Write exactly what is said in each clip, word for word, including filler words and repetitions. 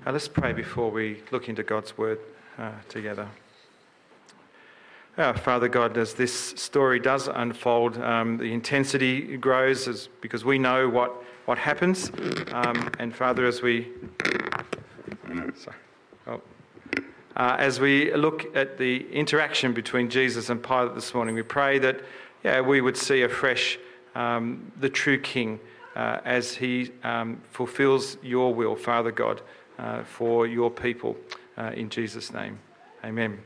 Uh, let's pray before we look into God's word uh, together. Uh, Father God, as this story does unfold, um, the intensity grows as, because we know what, what happens. Um, and Father, as we sorry, oh, uh, as we look at the interaction between Jesus and Pilate this morning, we pray that yeah, we would see afresh um, the true King uh, as he um, fulfills your will, Father God, uh, for your people. Uh, in Jesus' name, amen.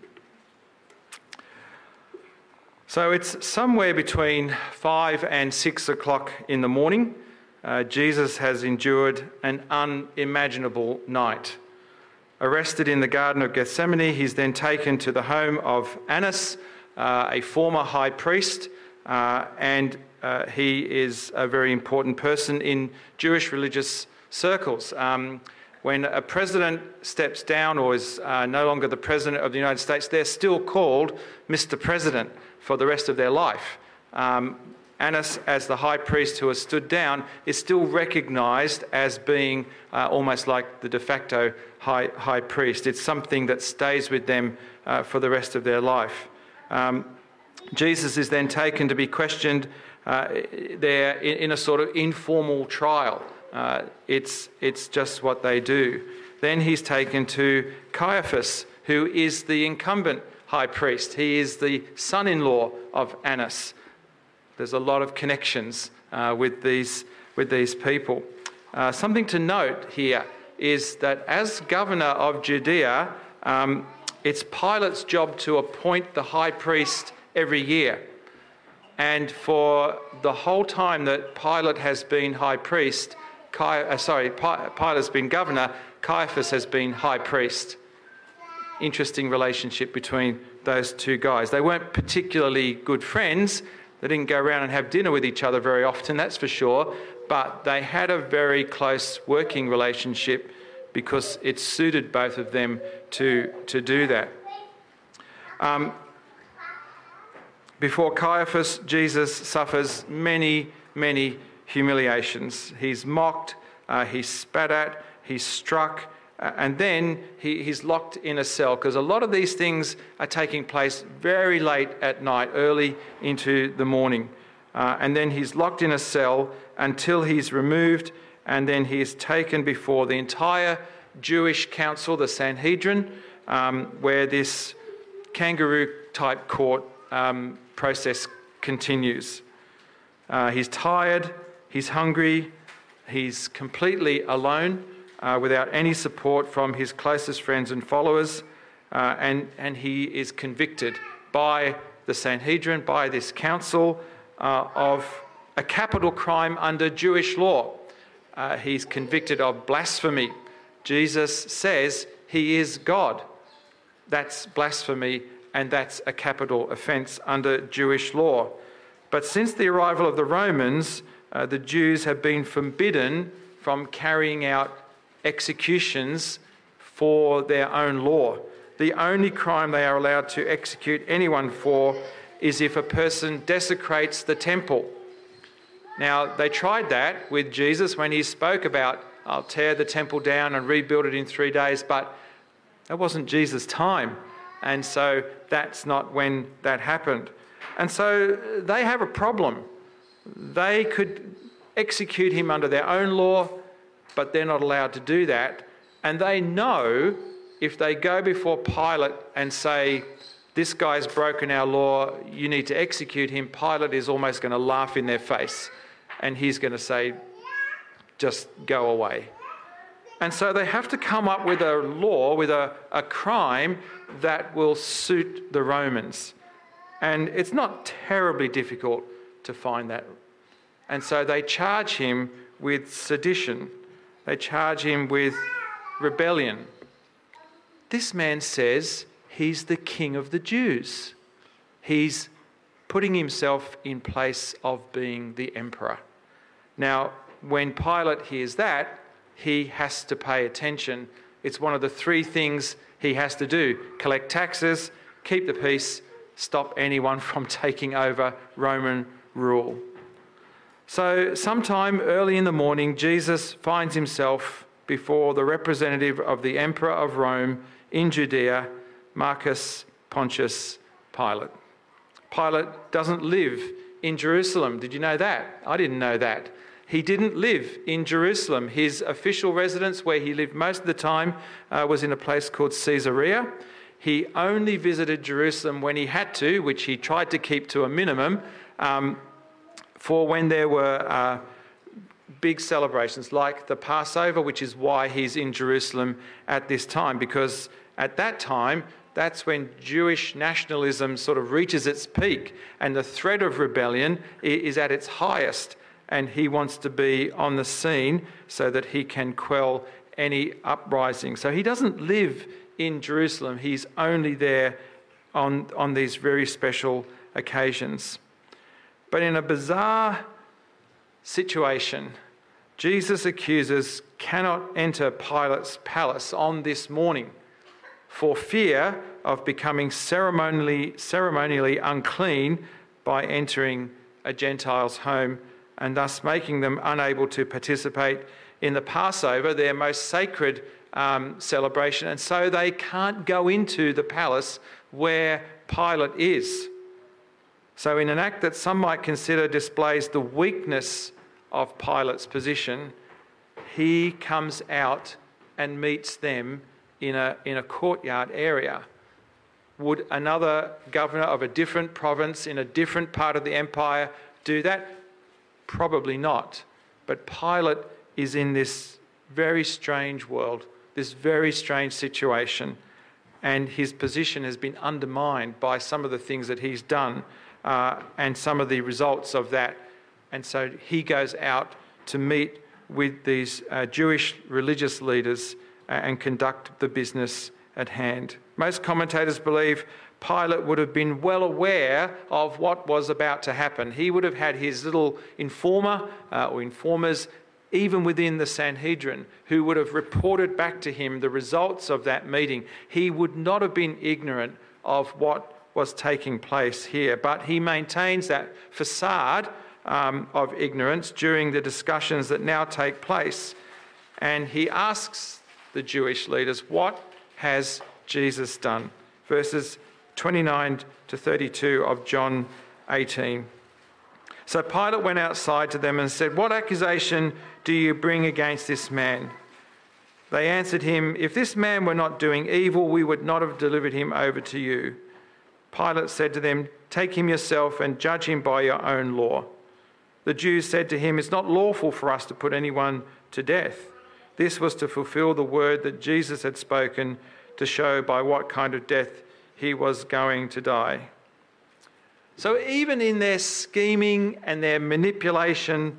So it's somewhere between five and six o'clock in the morning. Uh, Jesus has endured an unimaginable night. Arrested in the Garden of Gethsemane, he's then taken to the home of Annas, uh, a former high priest, uh, and uh, he is a very important person in Jewish religious circles. Um, when a president steps down or is uh, no longer the president of the United States, they're still called Mister President for the rest of their life. Um, Annas, as the high priest who has stood down, is still recognised as being uh, almost like the de facto high, high priest. It's something that stays with them uh, for the rest of their life. Um, Jesus is then taken to be questioned uh, there in, in a sort of informal trial. Uh, it's, it's just what they do. Then he's taken to Caiaphas, who is the incumbent high priest. He is the son-in-law of Annas. There's a lot of connections uh, with these with these people. Uh, something to note here is that as governor of Judea, um, it's Pilate's job to appoint the high priest every year. And for the whole time that Pilate has been high priest, Cai- uh, sorry, Pilate has been governor, Caiaphas has been high priest. Interesting relationship between those two guys. They weren't particularly good friends. They didn't go around and have dinner with each other very often, that's for sure. But they had a very close working relationship because it suited both of them to, to do that. Um, before Caiaphas, Jesus suffers many, many humiliations. He's mocked, uh, he's spat at, he's struck, Uh, and then he, he's locked in a cell, because a lot of these things are taking place very late at night, early into the morning. Uh, and then he's locked in a cell until he's removed, and then he is taken before the entire Jewish council, the Sanhedrin, um, where this kangaroo-type court um, process continues. Uh, he's tired, he's hungry, he's completely alone, Uh, without any support from his closest friends and followers, uh, and, and he is convicted by the Sanhedrin, by this council, uh, of a capital crime under Jewish law. Uh, he's convicted of blasphemy. Jesus says he is God. That's blasphemy, and that's a capital offence under Jewish law. But since the arrival of the Romans, uh, the Jews have been forbidden from carrying out executions for their own law. The only crime they are allowed to execute anyone for is if a person desecrates the temple. Now, they tried that with Jesus when he spoke about, I'll tear the temple down and rebuild it in three days, but that wasn't Jesus' time. And so that's not when that happened. And so they have a problem. They could execute him under their own law, but they're not allowed to do that. And they know if they go before Pilate and say, this guy's broken our law, you need to execute him, Pilate is almost going to laugh in their face. And he's going to say, just go away. And so they have to come up with a law, with a, a crime that will suit the Romans. And it's not terribly difficult to find that. And so they charge him with sedition. They charge him with rebellion. This man says he's the king of the Jews. He's putting himself in place of being the emperor. Now, when Pilate hears that, he has to pay attention. It's one of the three things he has to do: collect taxes, keep the peace, stop anyone from taking over Roman rule. So sometime early in the morning, Jesus finds himself before the representative of the Emperor of Rome in Judea, Marcus Pontius Pilate. Pilate doesn't live in Jerusalem. Did you know that? I didn't know that. He didn't live in Jerusalem. His official residence, where he lived most of the time, uh, was in a place called Caesarea. He only visited Jerusalem when he had to, which he tried to keep to a minimum, um, for when there were uh, big celebrations like the Passover, which is why he's in Jerusalem at this time, because at that time, that's when Jewish nationalism sort of reaches its peak and the threat of rebellion is at its highest, and he wants to be on the scene so that he can quell any uprising. So he doesn't live in Jerusalem. He's only there on, on these very special occasions. But in a bizarre situation, Jesus' accusers cannot enter Pilate's palace on this morning for fear of becoming ceremonially, ceremonially unclean by entering a Gentile's home and thus making them unable to participate in the Passover, their most sacred um, celebration. And so they can't go into the palace where Pilate is. So in an act that some might consider displays the weakness of Pilate's position, he comes out and meets them in a, in a courtyard area. Would another governor of a different province in a different part of the empire do that? Probably not. But Pilate is in this very strange world, this very strange situation, and his position has been undermined by some of the things that he's done uh, and some of the results of that. And so he goes out to meet with these uh, Jewish religious leaders and conduct the business at hand. Most commentators believe Pilate would have been well aware of what was about to happen. He would have had his little informer uh, or informers, even within the Sanhedrin, who would have reported back to him the results of that meeting. He would not have been ignorant of what was taking place here, but he maintains that facade um, of ignorance during the discussions that now take place. And he asks the Jewish leaders, what has Jesus done? Verses twenty-nine to thirty-two of John eighteen. So Pilate went outside to them and said, what accusation do you bring against this man? They answered him, if this man were not doing evil, we would not have delivered him over to you. Pilate said to them, take him yourself and judge him by your own law. The Jews said to him, it's not lawful for us to put anyone to death. This was to fulfill the word that Jesus had spoken, to show by what kind of death he was going to die. So even in their scheming and their manipulation,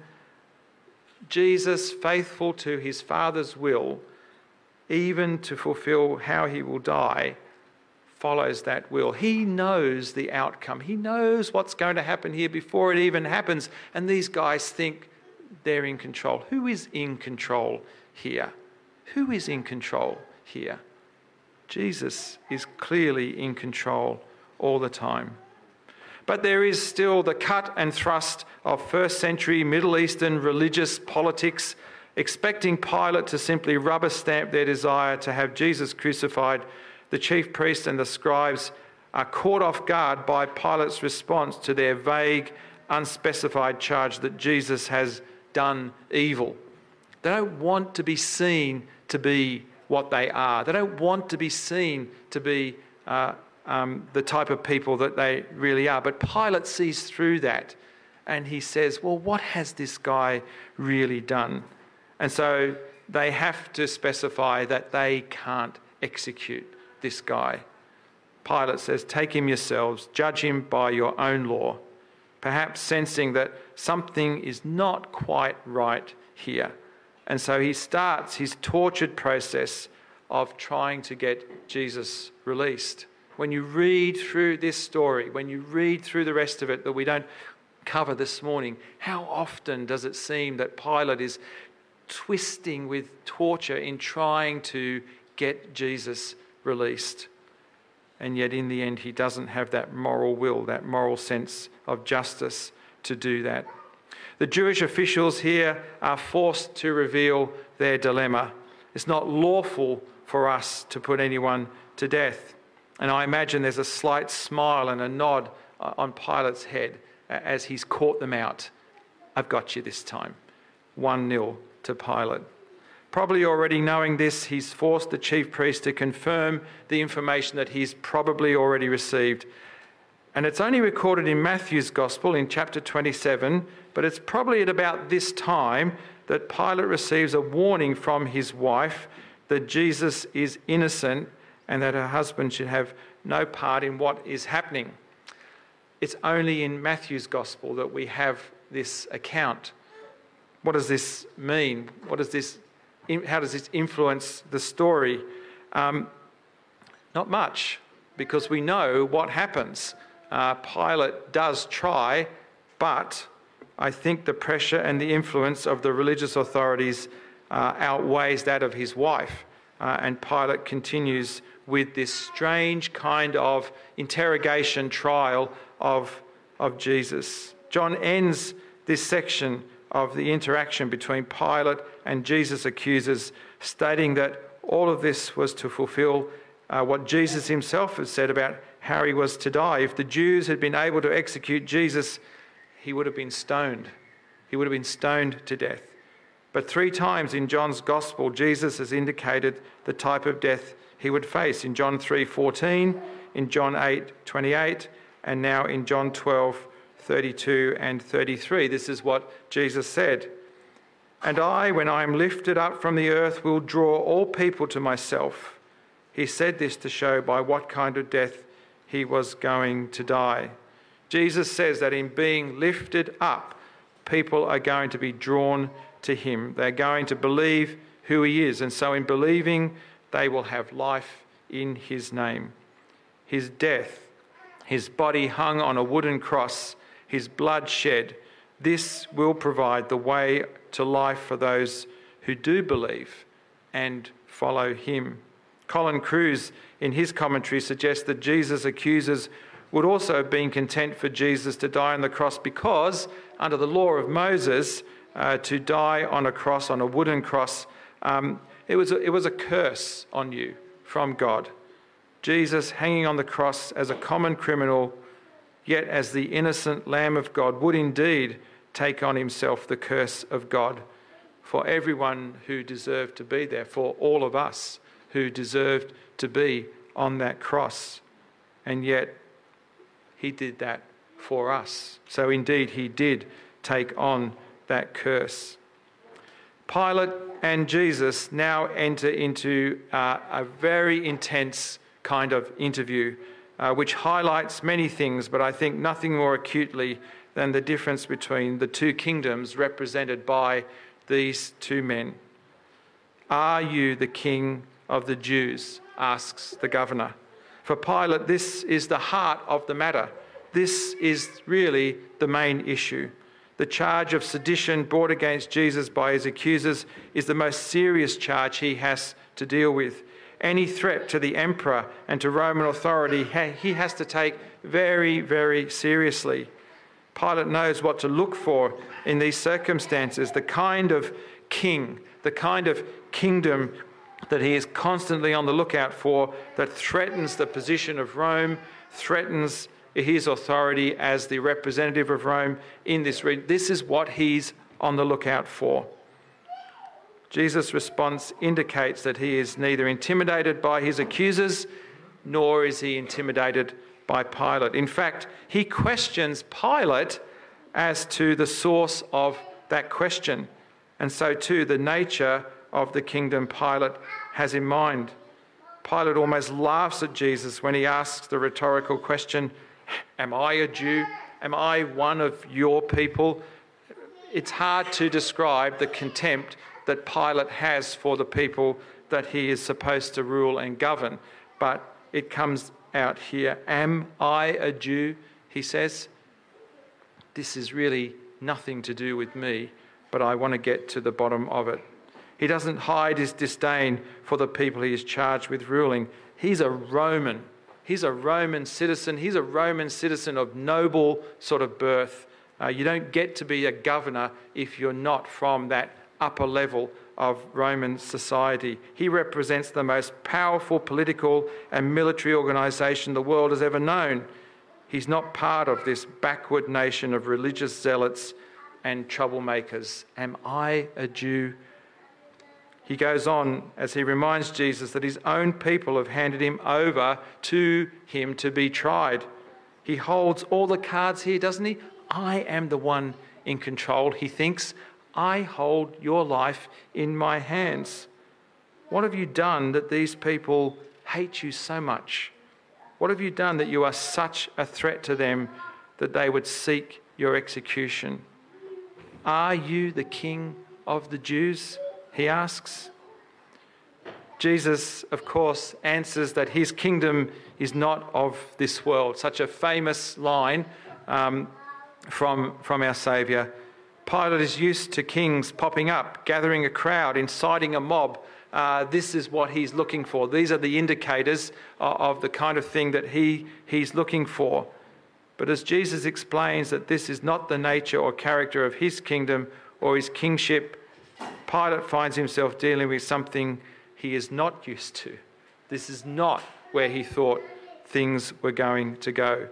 Jesus, faithful to his Father's will, even to fulfill how he will die, follows that will. He knows the outcome. He knows what's going to happen here before it even happens. And these guys think they're in control. Who is in control here? Who is in control here? Jesus is clearly in control all the time. But there is still the cut and thrust of first century Middle Eastern religious politics, expecting Pilate to simply rubber stamp their desire to have Jesus crucified. The chief priests and the scribes are caught off guard by Pilate's response to their vague, unspecified charge that Jesus has done evil. They don't want to be seen to be what they are. They don't want to be seen to be uh, um, the type of people that they really are. But Pilate sees through that and he says, well, what has this guy really done? And so they have to specify that they can't execute this guy. Pilate says, take him yourselves, judge him by your own law, perhaps sensing that something is not quite right here. And so he starts his tortured process of trying to get Jesus released. When you read through this story, when you read through the rest of it that we don't cover this morning, how often does it seem that Pilate is twisting with torture in trying to get Jesus released? And yet in the end, he doesn't have that moral will, that moral sense of justice to do that. The Jewish officials here are forced to reveal their dilemma. It's not lawful for us to put anyone to death. And I imagine there's a slight smile and a nod on Pilate's head as he's caught them out. I've got you this time. one nil to Pilate. Probably already knowing this, he's forced the chief priest to confirm the information that he's probably already received. And it's only recorded in Matthew's Gospel in chapter twenty-seven, but it's probably at about this time that Pilate receives a warning from his wife that Jesus is innocent and that her husband should have no part in what is happening. It's only in Matthew's Gospel that we have this account. What does this mean? What does this? How does this influence the story? Um, not much, because we know what happens. Uh, Pilate does try, but I think the pressure and the influence of the religious authorities uh, outweighs that of his wife. Uh, and Pilate continues with this strange kind of interrogation trial of, of Jesus. John ends this section of the interaction between Pilate and Jesus' accusers, stating that all of this was to fulfill uh, what Jesus himself had said about how he was to die. If the Jews had been able to execute Jesus, he would have been stoned. He would have been stoned to death. But three times in John's Gospel, Jesus has indicated the type of death he would face. In John three fourteen, in John eight twenty-eight, and now in John twelve thirty-two and thirty-three. This is what Jesus said. And I, when I am lifted up from the earth, will draw all people to myself. He said this to show by what kind of death he was going to die. Jesus says that in being lifted up, people are going to be drawn to him. They're going to believe who he is. And so in believing, they will have life in his name. His death, his body hung on a wooden cross, his blood shed, this will provide the way to life for those who do believe and follow him. Colin Kruse, in his commentary, suggests that Jesus' accusers would also have been content for Jesus to die on the cross because, under the law of Moses, uh, to die on a cross, on a wooden cross, um, it was a, it was a curse on you from God. Jesus hanging on the cross as a common criminal, yet as the innocent Lamb of God, would indeed take on himself the curse of God for everyone who deserved to be there, for all of us who deserved to be on that cross. And yet he did that for us. So indeed he did take on that curse. Pilate and Jesus now enter into uh, a very intense kind of interview, uh, which highlights many things, but I think nothing more acutely than the difference between the two kingdoms represented by these two men. Are you the king of the Jews? Asks the governor. For Pilate, this is the heart of the matter. This is really the main issue. The charge of sedition brought against Jesus by his accusers is the most serious charge he has to deal with. Any threat to the emperor and to Roman authority, he has to take very, very seriously. Pilate knows what to look for in these circumstances, the kind of king, the kind of kingdom that he is constantly on the lookout for that threatens the position of Rome, threatens his authority as the representative of Rome in this region. This is what he's on the lookout for. Jesus' response indicates that he is neither intimidated by his accusers, nor is he intimidated by Pilate. In fact, he questions Pilate as to the source of that question, and so too the nature of the kingdom Pilate has in mind. Pilate almost laughs at Jesus when he asks the rhetorical question, "Am I a Jew? Am I one of your people?" It's hard to describe the contempt that Pilate has for the people that he is supposed to rule and govern, but it comes out here. Am I a Jew? He says. This is really nothing to do with me, but I want to get to the bottom of it. He doesn't hide his disdain for the people he is charged with ruling. He's a Roman. He's a Roman citizen. He's a Roman citizen of noble sort of birth. Uh, you don't get to be a governor if you're not from that upper level of Roman society. He represents the most powerful political and military organisation the world has ever known. He's not part of this backward nation of religious zealots and troublemakers. Am I a Jew? He goes on as he reminds Jesus that his own people have handed him over to him to be tried. He holds all the cards here, doesn't he? I am the one in control, he thinks. I hold your life in my hands. What have you done that these people hate you so much? What have you done that you are such a threat to them that they would seek your execution? Are you the King of the Jews? He asks. Jesus, of course, answers that his kingdom is not of this world. Such a famous line um, from, from our Saviour. Pilate is used to kings popping up, gathering a crowd, inciting a mob. Uh, this is what he's looking for. These are the indicators of, of the kind of thing that he, he's looking for. But as Jesus explains that this is not the nature or character of his kingdom or his kingship, Pilate finds himself dealing with something he is not used to. This is not where he thought things were going to go.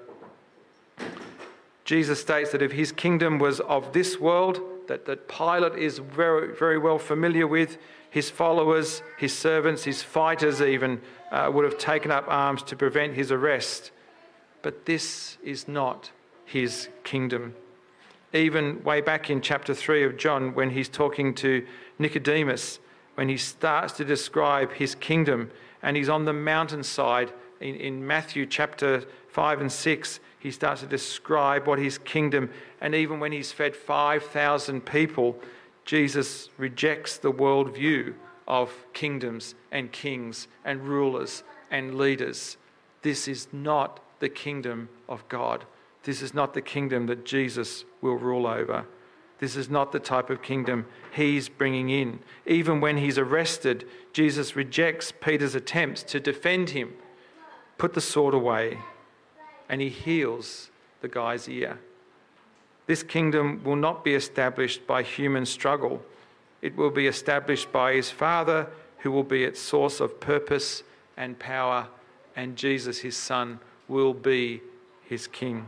Jesus states that if his kingdom was of this world, that, that Pilate is very, very well familiar with, his followers, his servants, his fighters even uh, would have taken up arms to prevent his arrest. But this is not his kingdom. Even way back in chapter three of John, when he's talking to Nicodemus, when he starts to describe his kingdom, and he's on the mountainside in, in Matthew chapter five and six, he starts to describe what his kingdom, and even when he's fed five thousand people, Jesus rejects the worldview of kingdoms and kings and rulers and leaders. This is not the kingdom of God. This is not the kingdom that Jesus will rule over. This is not the type of kingdom he's bringing in. Even when he's arrested, Jesus rejects Peter's attempts to defend him. Put the sword away, and he heals the guy's ear. This kingdom will not be established by human struggle. It will be established by his Father, who will be its source of purpose and power, and Jesus, his Son, will be his King.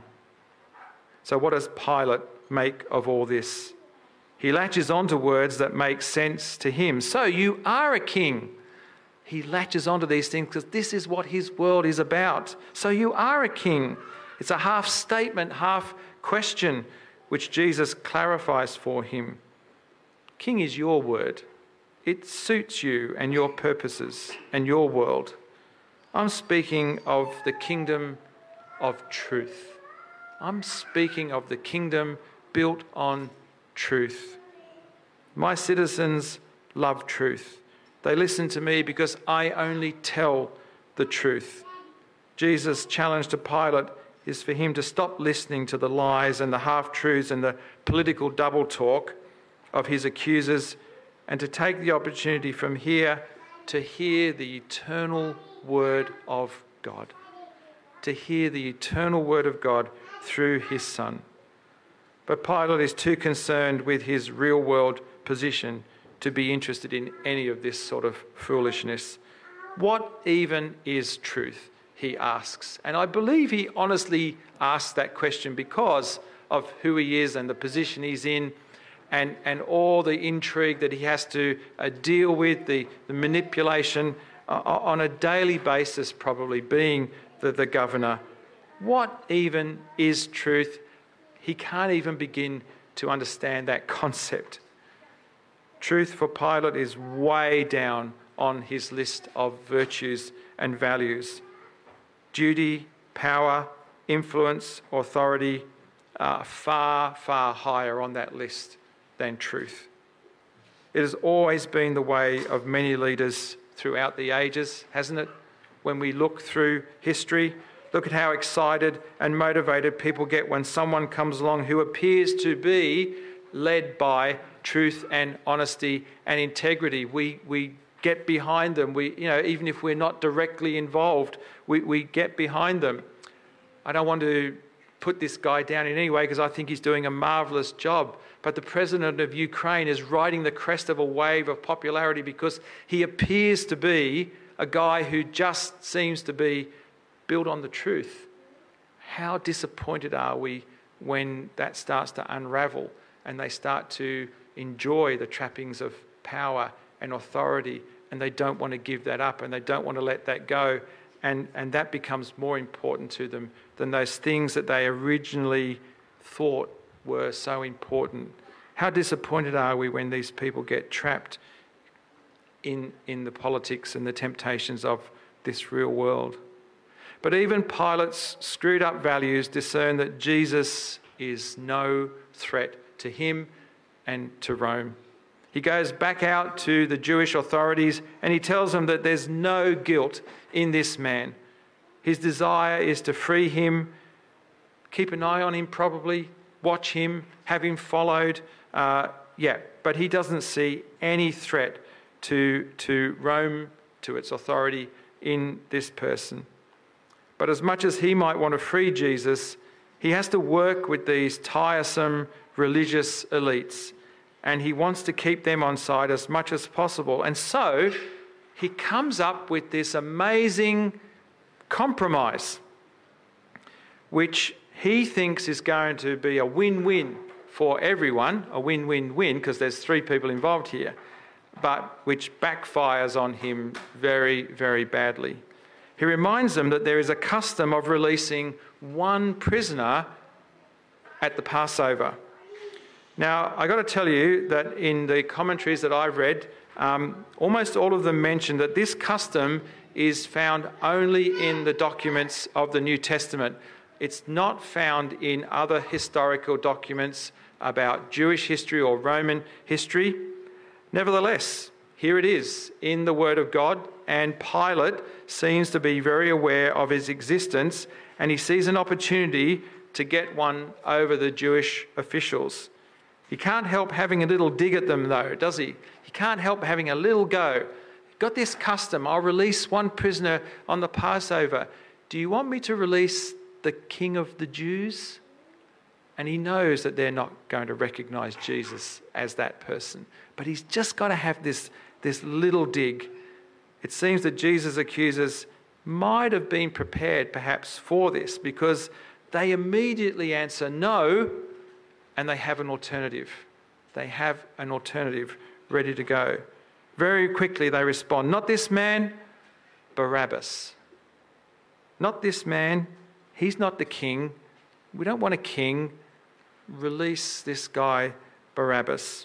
So what does Pilate make of all this? He latches onto words that make sense to him. So you are a king. He latches onto these things because this is what his world is about. So you are a king. It's a half statement, half question, which Jesus clarifies for him. King is your word. It suits you and your purposes and your world. I'm speaking of the kingdom of truth. I'm speaking of the kingdom built on truth. My citizens love truth. They listen to me because I only tell the truth. Jesus' challenge to Pilate is for him to stop listening to the lies and the half-truths and the political double talk of his accusers, and to take the opportunity from here to hear the eternal word of God. To hear the eternal word of God through his Son. But Pilate is too concerned with his real-world position to be interested in any of this sort of foolishness. What even is truth? He asks. And I believe he honestly asks that question because of who he is and the position he's in, and, and all the intrigue that he has to uh, deal with, the, the manipulation uh, on a daily basis, probably being the, the governor. What even is truth? He can't even begin to understand that concept. Truth for Pilate is way down on his list of virtues and values. Duty, power, influence, authority are far, far higher on that list than truth. It has always been the way of many leaders throughout the ages, hasn't it? When we look through history, look at how excited and motivated people get when someone comes along who appears to be led by truth and honesty and integrity. We we get behind them. We, you know, even if we're not directly involved, we, we get behind them. I don't want to put this guy down in any way because I think he's doing a marvellous job. But the president of Ukraine is riding the crest of a wave of popularity because he appears to be a guy who just seems to be built on the truth. How disappointed are we when that starts to unravel and they start to enjoy the trappings of power and authority, and they don't want to give that up and they don't want to let that go, and, and that becomes more important to them than those things that they originally thought were so important. How disappointed are we when these people get trapped in, in the politics and the temptations of this real world? But even Pilate's screwed up values discern that Jesus is no threat to him and to Rome. He goes back out to the Jewish authorities and he tells them that there's no guilt in this man. His desire is to free him, keep an eye on him probably, watch him, have him followed. Uh, yeah, but he doesn't see any threat to, to Rome, to its authority in this person. But as much as he might want to free Jesus, he has to work with these tiresome religious elites, and he wants to keep them on side as much as possible. And so he comes up with this amazing compromise, which he thinks is going to be a win-win for everyone, a win-win-win, because there's three people involved here, but which backfires on him very, very badly. He reminds them that there is a custom of releasing one prisoner at the Passover. Now, I got to tell you that in the commentaries that I've read, um, almost all of them mention that this custom is found only in the documents of the New Testament. It's not found in other historical documents about Jewish history or Roman history. Nevertheless, here it is in the Word of God, and Pilate seems to be very aware of its existence, and he sees an opportunity to get one over the Jewish officials. He can't help having a little dig at them though, does he? He can't help having a little go. Got this custom, I'll release one prisoner on the Passover. Do you want me to release the King of the Jews? And he knows that they're not going to recognise Jesus as that person. But he's just got to have this, this little dig. It seems that Jesus' accusers might have been prepared perhaps for this, because they immediately answer no, and they have an alternative. They have an alternative ready to go. Very quickly they respond, not this man, Barabbas. Not this man, he's not the king. We don't want a king. Release this guy, Barabbas.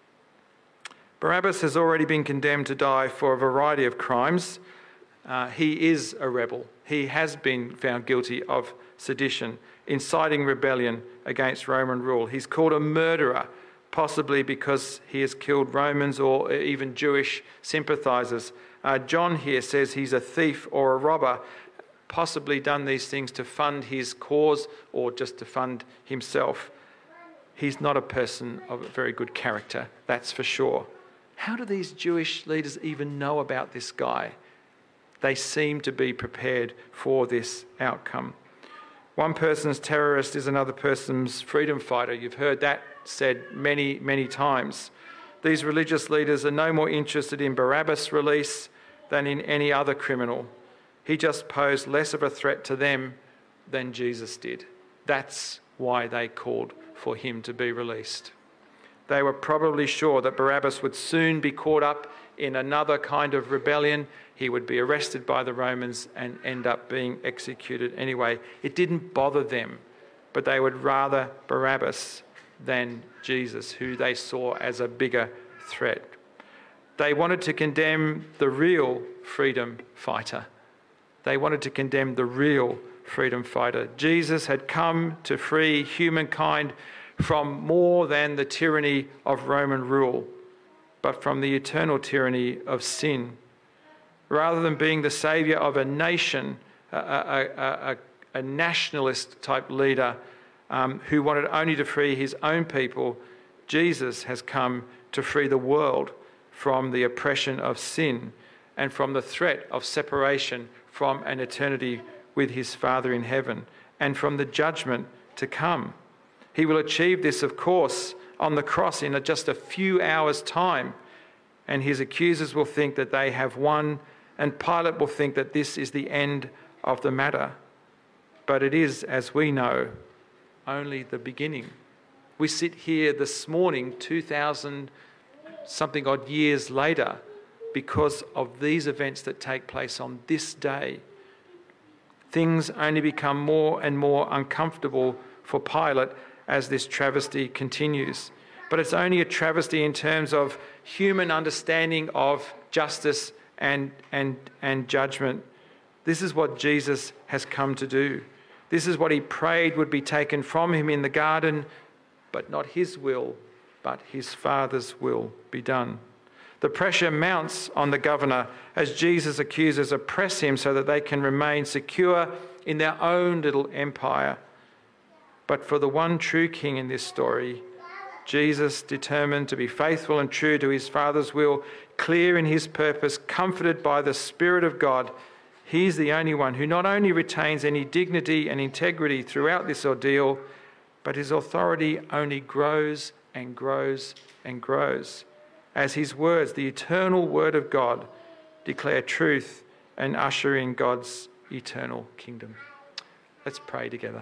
Barabbas has already been condemned to die for a variety of crimes. Uh, he is a rebel. He has been found guilty of sedition, inciting rebellion against Roman rule. He's called a murderer, possibly because he has killed Romans or even Jewish sympathisers. Uh, John here says he's a thief or a robber, possibly done these things to fund his cause or just to fund himself. He's not a person of a very good character, that's for sure. How do these Jewish leaders even know about this guy? They seem to be prepared for this outcome. One person's terrorist is another person's freedom fighter. You've heard that said many, many times. These religious leaders are no more interested in Barabbas' release than in any other criminal. He just posed less of a threat to them than Jesus did. That's why they called for him to be released. They were probably sure that Barabbas would soon be caught up in another kind of rebellion. He would be arrested by the Romans and end up being executed anyway. It didn't bother them, but they would rather Barabbas than Jesus, who they saw as a bigger threat. They wanted to condemn the real freedom fighter. They wanted to condemn the real freedom fighter. Jesus had come to free humankind from more than the tyranny of Roman rule, but from the eternal tyranny of sin. Rather than being the saviour of a nation, a, a, a, a nationalist type leader um, who wanted only to free his own people, Jesus has come to free the world from the oppression of sin and from the threat of separation from an eternity with his Father in heaven, and from the judgment to come. He will achieve this, of course, on the cross in just a few hours' time, and his accusers will think that they have won, and Pilate will think that this is the end of the matter. But it is, as we know, only the beginning. We sit here this morning, two thousand something odd years later, because of these events that take place on this day. Things only become more and more uncomfortable for Pilate as this travesty continues. But it's only a travesty in terms of human understanding of justice and, and, and judgment. This is what Jesus has come to do. This is what he prayed would be taken from him in the garden, but not his will, but his Father's will be done. The pressure mounts on the governor as Jesus' accusers oppress him so that they can remain secure in their own little empire. But for the one true king in this story, Jesus, determined to be faithful and true to his Father's will, clear in his purpose, comforted by the Spirit of God, he's the only one who not only retains any dignity and integrity throughout this ordeal, but his authority only grows and grows and grows as his words, the eternal word of God, declare truth and usher in God's eternal kingdom. Let's pray together.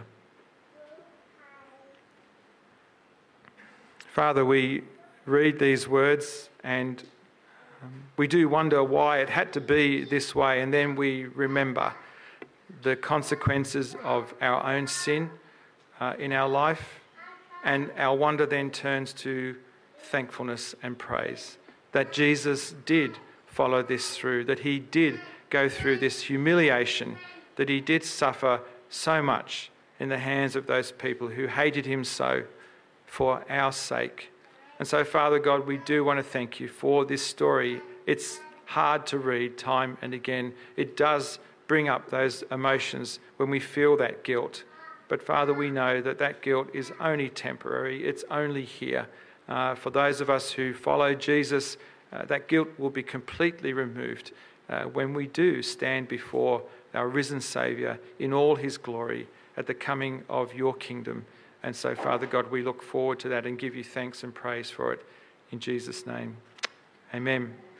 Father, we read these words and um, we do wonder why it had to be this way, and then we remember the consequences of our own sin uh, in our life, and our wonder then turns to thankfulness and praise that Jesus did follow this through, that he did go through this humiliation, that he did suffer so much in the hands of those people who hated him so for our sake. And so, Father God, we do want to thank you for this story. It's hard to read time and again. It does bring up those emotions when we feel that guilt. But Father, we know that that guilt is only temporary. It's only here. Uh, for those of us who follow Jesus, uh, that guilt will be completely removed uh, when we do stand before our risen Saviour in all his glory at the coming of your kingdom. And so, Father God, we look forward to that and give you thanks and praise for it. In Jesus' name, amen.